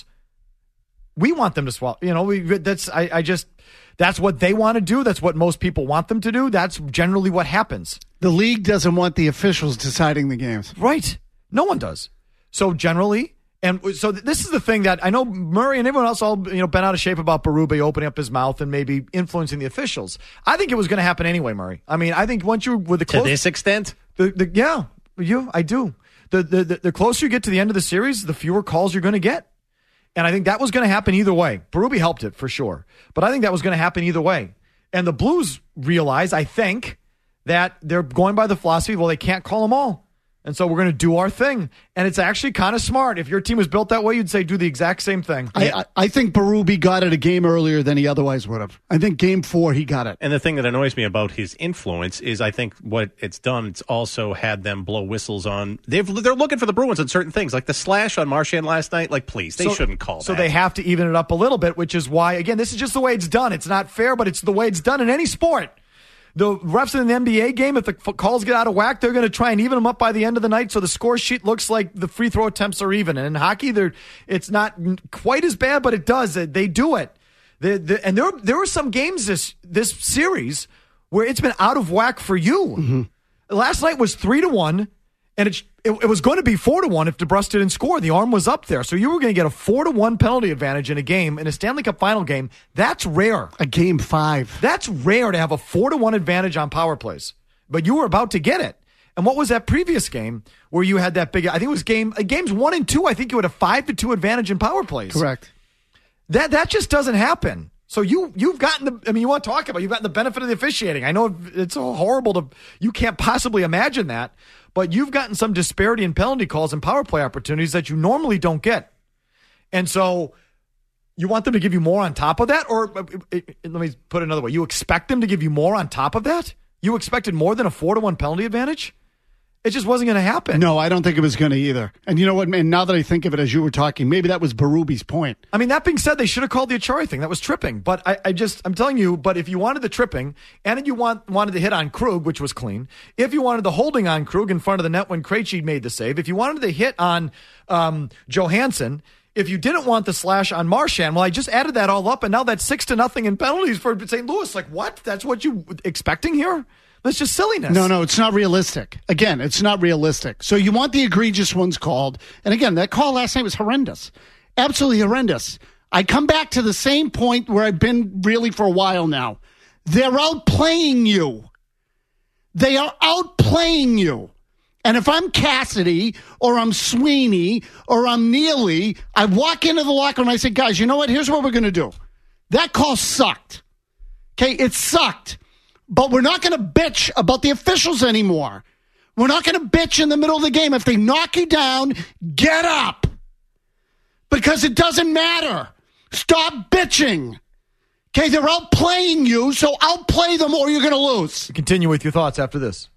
We want them to swallow. You know, we that's I, I just that's what they want to do. That's what most people want them to do. That's generally what happens. The league doesn't want the officials deciding the games. Right. No one does. So generally, and so this is the thing that I know Murray and everyone else all you know been out of shape about Berube opening up his mouth and maybe influencing the officials. I think it was going to happen anyway, Murray. I mean, I think once you're with the close, to this extent, the, the yeah, you I do. The, the the the closer you get to the end of the series, the fewer calls you're going to get. And I think that was going to happen either way. Berube helped it for sure. But I think that was going to happen either way. And the Blues realize, I think, that they're going by the philosophy, well, they can't call them all. And so we're going to do our thing. And it's actually kind of smart. If your team was built that way, you'd say do the exact same thing. I, I, I think Berube got it a game earlier than he otherwise would have. I think game four, he got it. And the thing that annoys me about his influence is I think what it's done, it's also had them blow whistles on. They've, they're looking for the Bruins on certain things, like the slash on Marchand last night. Like, please, they so, shouldn't call so that. So they have to even it up a little bit, which is why, again, this is just the way it's done. It's not fair, but it's the way it's done in any sport. The refs in an N B A game, if the calls get out of whack, they're going to try and even them up by the end of the night so the score sheet looks like the free throw attempts are even. And in hockey, they're, it's not quite as bad, but it does. They do it. They, they, and there, there were some games this this series where it's been out of whack for you. Mm-hmm. Last night was three to one, and it, it, it was going to be four to one if DeBrusk didn't score. The arm was up there. So you were going to get a four to one penalty advantage in a game, in a Stanley Cup final game. That's rare. A game five. That's rare to have a four to one advantage on power plays. But you were about to get it. And what was that previous game where you had that big, I think it was game, games one and two, I think you had a five to two advantage in power plays. Correct. That, that just doesn't happen. So you, you've gotten the, I mean, you want to talk about, you've gotten the benefit of the officiating. I know it's so horrible to, you can't possibly imagine that, but you've gotten some disparity in penalty calls and power play opportunities that you normally don't get. And so You want them to give you more on top of that? Or uh, uh, let me put it another way. You expect them to give you more on top of that? You expected more than a four to one penalty advantage? It just wasn't going to happen. No, I don't think it was going to either. And you know what, man, now that I think of it as you were talking, maybe that was Berube's point. I mean, that being said, they should have called the Achari thing. That was tripping. But I, I just, I'm telling you, but if you wanted the tripping and you want wanted the hit on Krug, which was clean, if you wanted the holding on Krug in front of the net when Krejci made the save, if you wanted the hit on um, Johansson, if you didn't want the slash on Marchand, well, I just added that all up, and now that's six to nothing in penalties for Saint Louis. Like, what? That's what you expecting here? That's just silliness. No, no, it's not realistic. Again, it's not realistic. So you want the egregious ones called. And again, that call last night was horrendous. Absolutely horrendous. I come back to the same point where I've been really for a while now. They're outplaying you. They are outplaying you. And if I'm Cassidy or I'm Sweeney or I'm Neely, I walk into the locker room and I say, guys, you know what? Here's what we're going to do. That call sucked. Okay, it sucked. But we're not going to bitch about the officials anymore. We're not going to bitch in the middle of the game. If they knock you down, get up. Because it doesn't matter. Stop bitching. Okay, they're outplaying you, so outplay them or you're going to lose. Continue with your thoughts after this.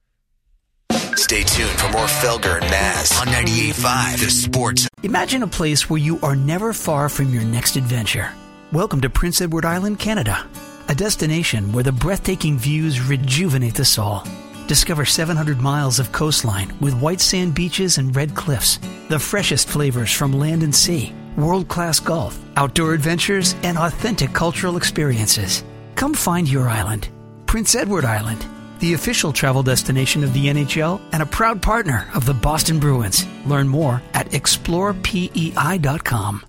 Stay tuned for more Felger and Maz on ninety-eight point five The Sports. Imagine a place where you are never far from your next adventure. Welcome to Prince Edward Island, Canada. A destination where the breathtaking views rejuvenate the soul. Discover seven hundred miles of coastline with white sand beaches and red cliffs. The freshest flavors from land and sea. World-class golf, outdoor adventures, and authentic cultural experiences. Come find your island. Prince Edward Island, the official travel destination of the N H L and a proud partner of the Boston Bruins. Learn more at explore P E I dot com.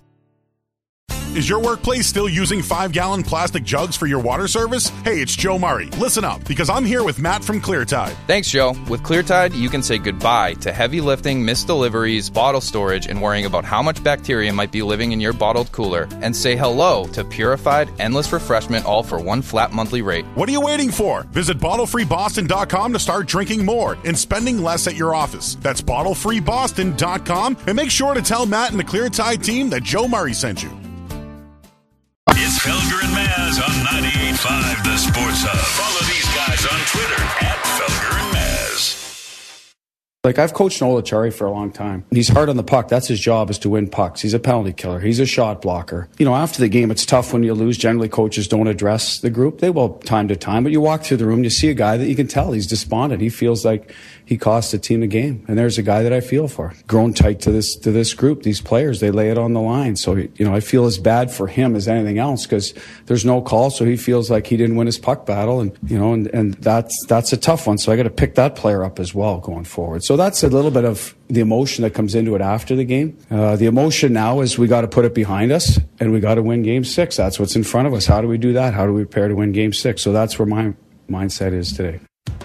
Is your workplace still using five-gallon plastic jugs for your water service? Hey, it's Joe Murray. Listen up, because I'm here with Matt from ClearTide. Thanks, Joe. With ClearTide, you can say goodbye to heavy lifting, missed deliveries, bottle storage, and worrying about how much bacteria might be living in your bottled cooler, and say hello to purified, endless refreshment, all for one flat monthly rate. What are you waiting for? Visit bottle free boston dot com to start drinking more and spending less at your office. That's bottle free boston dot com, and make sure to tell Matt and the ClearTide team that Joe Murray sent you. It's Felger and Maz on ninety-eight point five The Sports Hub. Follow these guys on Twitter at Felger and Maz. Like, I've coached Noel Acciari for a long time. He's hard on the puck. That's his job, is to win pucks. He's a penalty killer. He's a shot blocker. You know, after the game, it's tough when you lose. Generally, coaches don't address the group. They will time to time, but you walk through the room, you see a guy that you can tell he's despondent. He feels like he cost the team a game. And there's a guy that I feel for. Grown tight to this to this group, these players, they lay it on the line. So, you know, I feel as bad for him as anything else, because there's no call, so he feels like he didn't win his puck battle. And, you know, and, and that's that's a tough one. So I got to pick that player up as well going forward. So that's a little bit of the emotion that comes into it after the game. Uh, the emotion now is we got to put it behind us and we got to win game six. That's what's in front of us. How do we do that? How do we prepare to win game six? So that's where my mindset is today.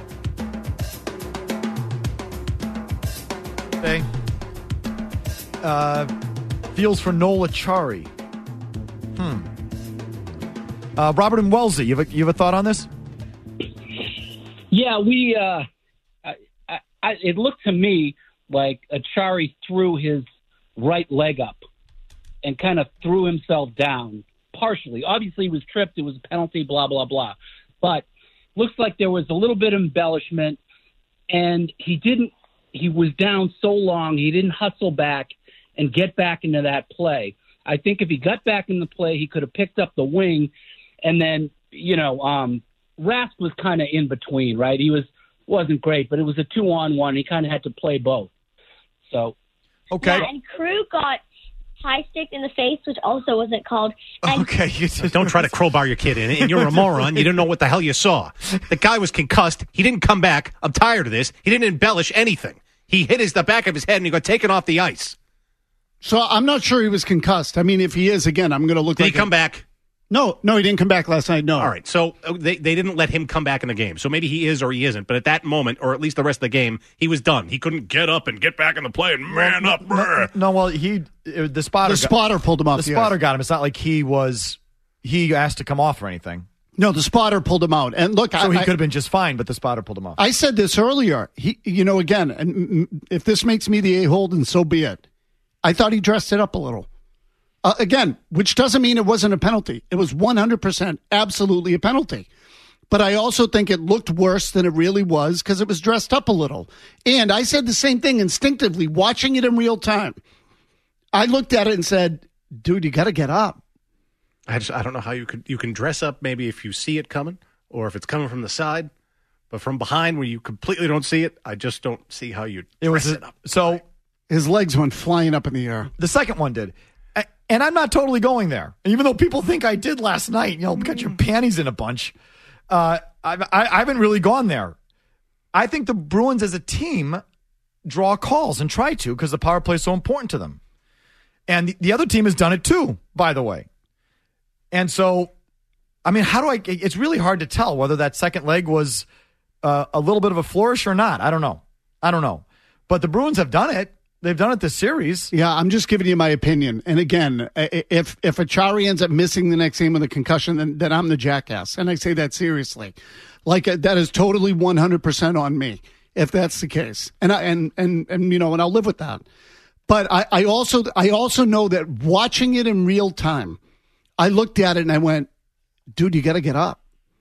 Okay. Uh, feels for Noel Acciari. Hmm. Uh, Robert and Wellesley, you have a, you have a thought on this? Yeah, we. Uh, I, I, I, it looked to me like Acciari threw his right leg up and kind of threw himself down partially. Obviously, he was tripped. It was a penalty. Blah blah blah. But looks like there was a little bit of embellishment, and he didn't. He was down so long, he didn't hustle back and get back into that play. I think if he got back in the play, he could have picked up the wing. And then, you know, um, Rask was kind of in between, right? He was, wasn't great, but it was a two-on-one. He kind of had to play both. So, okay. Yeah, and Krug got high-sticked in the face, which also wasn't called. And okay. Don't try to crowbar your kid in, and you're a moron. You didn't know what the hell you saw. The guy was concussed. He didn't come back. I'm tired of this. He didn't embellish anything. He hit his the back of his head, and he got taken off the ice. So I'm not sure he was concussed. I mean, if he is, again, I'm going to look Did like he come a, back? No, no, he didn't come back last night, no. All right, so uh, they, they didn't let him come back in the game. So maybe he is or he isn't. But at that moment, or at least the rest of the game, he was done. He couldn't get up and get back in the play and man up. No, no, well, he the spotter the spotter got, pulled him off. The yes. spotter got him. It's not like he was he asked to come off or anything. No, the spotter pulled him out. And look, so I, he I, could have been just fine, but the spotter pulled him off. I said this earlier. He, you know, again, and if this makes me the a-hole, then so be it. I thought he dressed it up a little. Uh, again, which doesn't mean it wasn't a penalty. It was one hundred percent absolutely a penalty. But I also think it looked worse than it really was because it was dressed up a little. And I said the same thing instinctively, watching it in real time. I looked at it and said, dude, you got to get up. I just I don't know how you could you can dress up maybe if you see it coming or if it's coming from the side, but from behind where you completely don't see it, I just don't see how you it dress was it up. So his legs went flying up in the air. The second one did. And I'm not totally going there. Even though people think I did last night, you know, got your panties in a bunch. Uh, I, I, I haven't really gone there. I think the Bruins as a team draw calls and try to because the power play is so important to them. And the, the other team has done it too, by the way. And so, I mean, how do I, it's really hard to tell whether that second leg was uh, a little bit of a flourish or not. I don't know. I don't know. But the Bruins have done it. They've done it this series. Yeah, I'm just giving you my opinion. And again, if if Achari ends up missing the next game with a concussion, then, then I'm the jackass. And I say that seriously. Like, that is totally one hundred percent on me, if that's the case. And, I, and, and, and you know, and I'll live with that. But I, I also I also know that watching it in real time, I looked at it and I went, dude, you got to get up.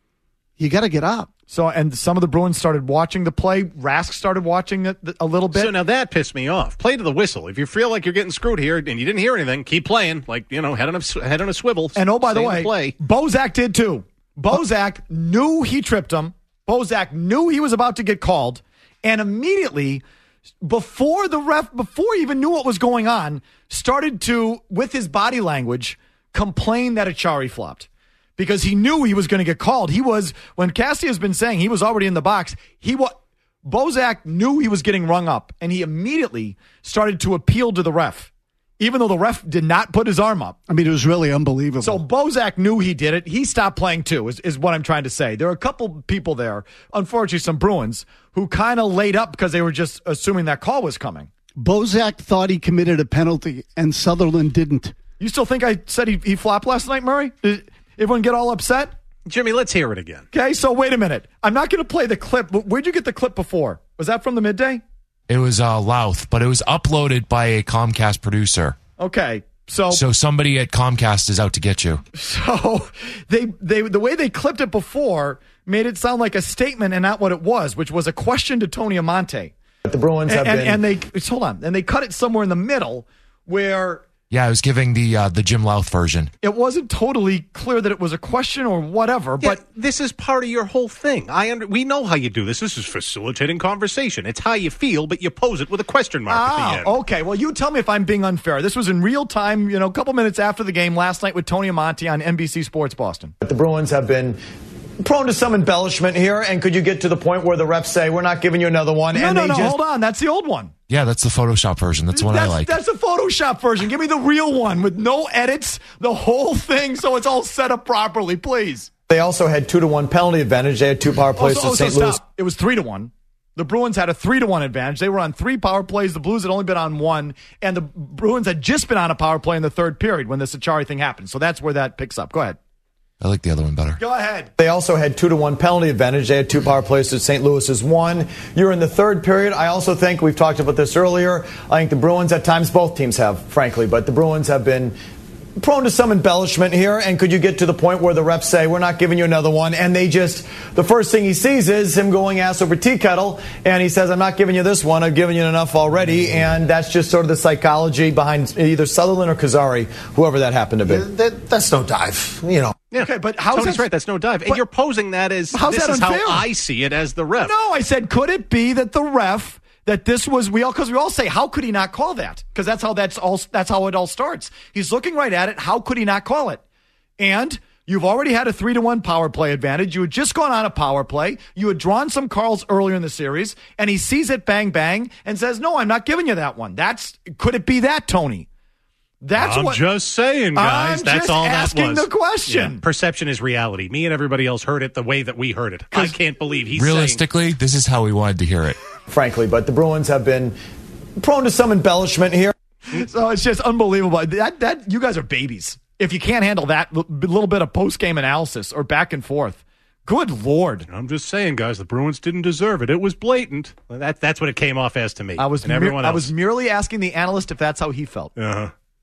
You got to get up. So, and some of the Bruins started watching the play. Rask started watching it a little bit. So now that pissed me off. Play to the whistle. If you feel like you're getting screwed here and you didn't hear anything, keep playing. Like, you know, head on a, head on a swivel. And oh, by the Stay way, in play. Bozak did too. Bozak oh. knew he tripped him. Bozak knew he was about to get called. And immediately, before the ref, before he even knew what was going on, started to, with his body language, complain that Achari flopped. Because he knew he was going to get called. He was, when Cassie has been saying he was already in the box, he was, Bozak knew he was getting rung up, and he immediately started to appeal to the ref, even though the ref did not put his arm up. I mean, it was really unbelievable. So Bozak knew he did it. He stopped playing too, is, is what I'm trying to say. There are a couple people there, unfortunately some Bruins, who kind of laid up because they were just assuming that call was coming. Bozak thought he committed a penalty, and Sutherland didn't. You still think I said he, he flopped last night, Murray? Did everyone get all upset? Jimmy, let's hear it again. Okay, so wait a minute. I'm not going to play the clip. But where'd you get the clip before? Was that from the midday? It was uh, Louth, but it was uploaded by a Comcast producer. Okay, so so somebody at Comcast is out to get you. So they they the way they clipped it before made it sound like a statement and not what it was, which was a question to Tony Amonte. The Bruins have and, been, and they hold on, and they cut it somewhere in the middle where. Yeah, I was giving the uh, the Jim Louth version. It wasn't totally clear that it was a question or whatever, yeah, but this is part of your whole thing. I under, we know how you do this. This is facilitating conversation. It's how you feel, but you pose it with a question mark ah, at the end. Okay, well, you tell me if I'm being unfair. This was in real time, you know, a couple minutes after the game last night with Tony Amonte on N B C Sports Boston. The Bruins have been prone to some embellishment here, and could you get to the point where the refs say, we're not giving you another one? No, and no, they no, just... hold on. That's the old one. Yeah, that's the Photoshop version. That's what that's, I like. That's the Photoshop version. Give me the real one with no edits, the whole thing, so it's all set up properly, please. They also had two to one penalty advantage. They had two power plays oh, so, to oh, Saint so Louis. Stop. It was three to one. The Bruins had a three to one advantage. They were on three power plays. The Blues had only been on one, and the Bruins had just been on a power play in the third period when this Achari thing happened. So that's where that picks up. Go ahead. I like the other one better. Go ahead. They also had two to one penalty advantage. They had two power plays to Saint Louis's one. You're in the third period. I also think, we've talked about this earlier, I think the Bruins at times, both teams have, frankly, but the Bruins have been prone to some embellishment here, and could you get to the point where the refs say, we're not giving you another one, and they just, the first thing he sees is him going ass over tea kettle, and he says, I'm not giving you this one, I've given you enough already, and that's just sort of the psychology behind either Sutherland or Kazari, whoever that happened to be. That, that's no dive, you know. Yeah. Okay, but how's Tony's that, right, that's no dive. And you're posing that as, how's this that is unfair? how I see it as the ref. No, I said, could it be that the ref... That this was we all because we all say, how could he not call that? Because that's how that's all that's how it all starts. He's looking right at it. How could he not call it? And you've already had a three to one power play advantage. You had just gone on a power play. You had drawn some calls earlier in the series, and he sees it bang bang and says, "No, I'm not giving you that one." That's could it be that, Tony? That's I'm what just saying, guys. I'm that's just all that asking was. the question. Yeah. Perception is reality. Me and everybody else heard it the way that we heard it. I can't believe he's realistically, saying, this is how we wanted to hear it. Frankly, but the Bruins have been prone to some embellishment here. So it's just unbelievable. That that you guys are babies. If you can't handle that little bit of post game analysis or back and forth, good Lord. I'm just saying, guys, the Bruins didn't deserve it. It was blatant. That that's what it came off as to me. I was and everyone mer- else. I was merely asking the analyst if that's how he felt. Uh huh.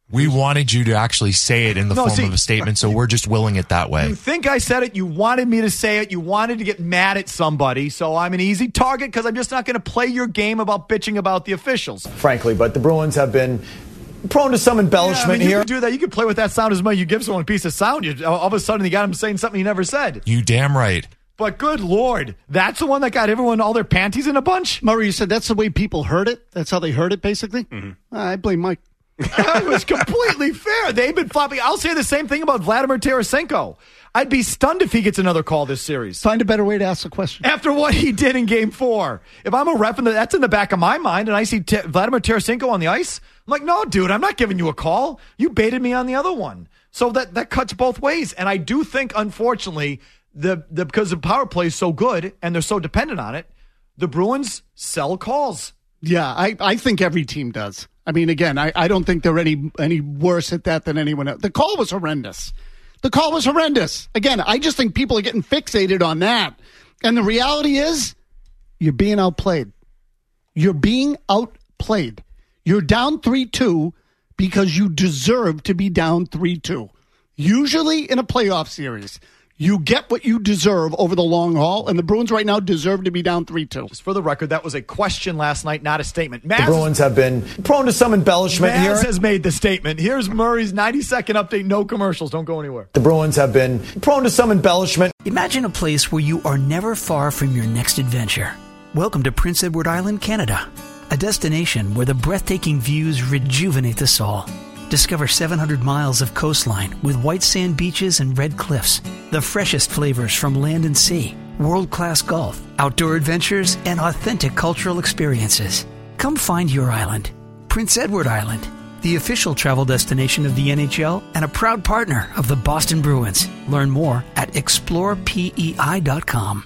We wanted you to actually say it in the No, form see- of a statement, so we're just willing it that way. You think I said it. You wanted me to say it. You wanted to get mad at somebody. So I'm an easy target because I'm just not going to play your game about bitching about the officials. Frankly, but the Bruins have been prone to some embellishment Yeah, I mean, here. You can do that. You can play with that sound as much. You give someone a piece of sound. You, all of a sudden, you got him saying something he never said. You damn right. But good Lord, that's the one that got everyone all their panties in a bunch? Murray, you said that's the way people heard it? That's how they heard it, basically? Mm-hmm. I blame Mike. It was completely fair. They've been flopping. I'll say the same thing about Vladimir Tarasenko. I'd be stunned if he gets another call this series. Find a better way to ask the question. After what he did in game four. If I'm a ref, and that's in the back of my mind, and I see T- Vladimir Tarasenko on the ice, I'm like, no, dude, I'm not giving you a call. You baited me on the other one. So that, that cuts both ways. And I do think, unfortunately, the, the because the power play is so good and they're so dependent on it, the Bruins sell calls. Yeah, I, I think every team does. I mean, again, I, I don't think they're any any worse at that than anyone else. The call was horrendous. The call was horrendous. Again, I just think people are getting fixated on that. And the reality is, you're being outplayed. You're being outplayed. You're down three two because you deserve to be down three two. Usually in a playoff series, you get what you deserve over the long haul, and the Bruins right now deserve to be down three two. Just for the record, that was a question last night, not a statement. The Bruins have been prone to some embellishment Maz here. has made the statement. Here's Murray's ninety-second update. No commercials. Don't go anywhere. The Bruins have been prone to some embellishment. Imagine a place where you are never far from your next adventure. Welcome to Prince Edward Island, Canada, a destination where the breathtaking views rejuvenate the soul. Discover seven hundred miles of coastline with white sand beaches and red cliffs, the freshest flavors from land and sea, world-class golf, outdoor adventures, and authentic cultural experiences. Come find your island. Prince Edward Island, the official travel destination of the N H L and a proud partner of the Boston Bruins. Learn more at explore P E I dot com.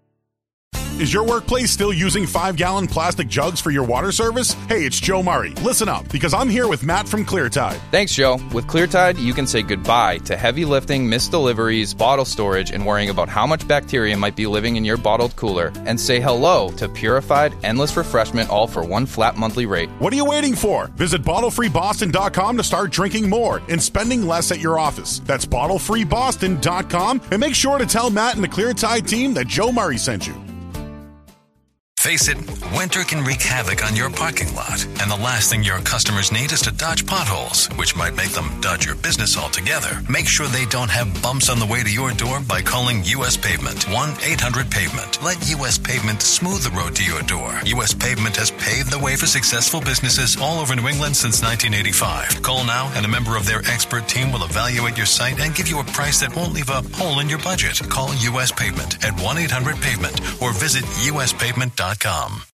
Is your workplace still using five-gallon plastic jugs for your water service? Hey, it's Joe Murray. Listen up, because I'm here with Matt from ClearTide. Thanks, Joe. With ClearTide, you can say goodbye to heavy lifting, missed deliveries, bottle storage, and worrying about how much bacteria might be living in your bottled cooler, and say hello to purified, endless refreshment, all for one flat monthly rate. What are you waiting for? Visit bottle free boston dot com to start drinking more and spending less at your office. That's bottle free boston dot com, and make sure to tell Matt and the ClearTide team that Joe Murray sent you. Face it, winter can wreak havoc on your parking lot, and the last thing your customers need is to dodge potholes, which might make them dodge your business altogether. Make sure they don't have bumps on the way to your door by calling U S Pavement, one eight hundred pavement. Let U S Pavement smooth the road to your door. U S Pavement has paved the way for successful businesses all over New England since nineteen eighty-five. Call now, and a member of their expert team will evaluate your site and give you a price that won't leave a hole in your budget. Call U S Pavement at one eight hundred pavement or visit U S pavement dot com.